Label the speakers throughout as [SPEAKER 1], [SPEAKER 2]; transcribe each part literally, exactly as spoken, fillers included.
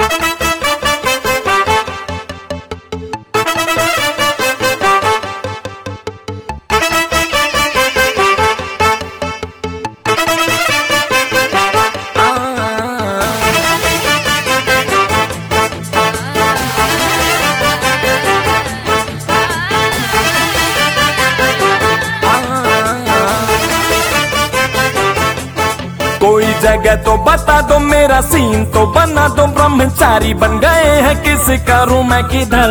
[SPEAKER 1] कोई जगह तो बता दो, मेरा सीन तो बना दो, ब्रह्मचारी बन गए हैं किस करूं मैं किधर।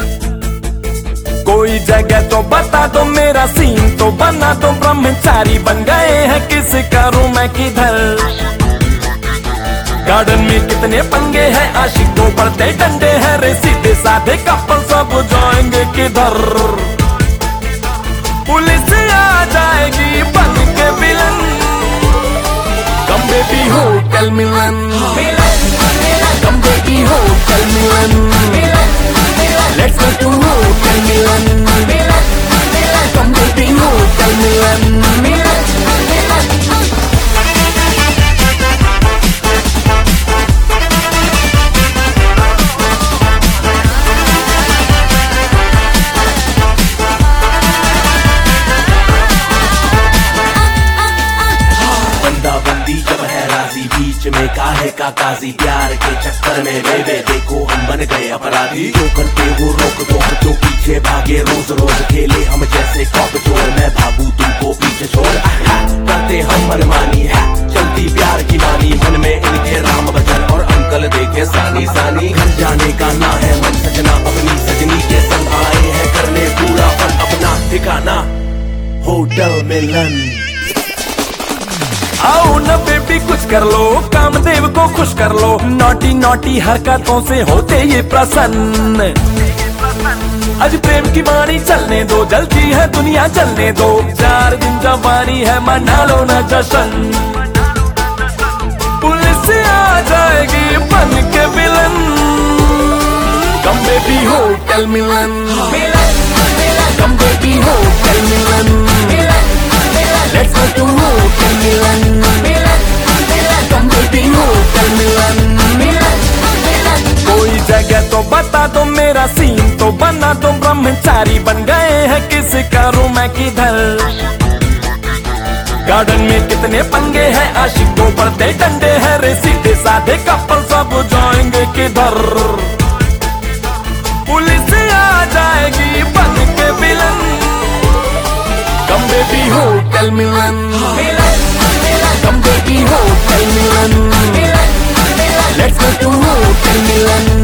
[SPEAKER 1] कोई जगह तो बता दो, मेरा सीन तो बना दो, ब्रह्मचारी बन गए हैं किस करूं मैं किधर। गार्डन में कितने पंगे हैं, आशिकों पड़ते डंडे हैं, रे सीधे साधे कपल सब जाएंगे किधर। पुलिस आ जाएगी बन के विलन, कम बेबी हो कल मिलन, कम बेबी हो कल मिलन, लेट्स गो टू हो कल मिलन, कम बेबी हो कल मिलन। बीच में काहे का काजी, प्यार के चक्कर में बेबे देखो हम बन गए अपराधी। जो करते वो रोक दो, जो पीछे भागे रोज रोज खेले हम जैसे कॉप चोर। मैं भागू तुमको पीछे छोड़, करते हम मनमानी है, चलती प्यार की मानी। मन में इनके राम बचन और अंकल देखे सानी सानी। घर जाने का ना है मन, सजना अपनी सजनी के संग आए हैं करने पूरा फन। अपना ठिकाना होटल मिलन। आओ न बेबी कुछ कर लो, कामदेव को खुश कर लो, नोटी नोटी हरकतों से होते ये प्रसन्न। आज प्रेम की वाणी चलने दो, जलती है दुनिया चलने दो, चार दिन जवानी है मना लो न जश्न। पुलिस आ जाएगी बन के विलन, कम बेबी हो कल मिलन, कम बेबी हो कल मिलन, लेट्स गो टू हो कल मिलन, कम बेबी हो कल मिलन। कोई जगह तो बता दो, मेरा सीन तो बना दो, ब्रह्मचारी बन गए हैं किस करूं मैं किधर। गार्डन में कितने पंगे हैं, आशिकों पड़ते डंडे हैं, रे सीधे साधे कपल सब जाएंगे किधर। पुलिस आ जाएगी बन के विलन, कम बेबी हो कल मिलन, कम बेबी हो कल मिलन, लेट्स गो टू हो कल मिलन।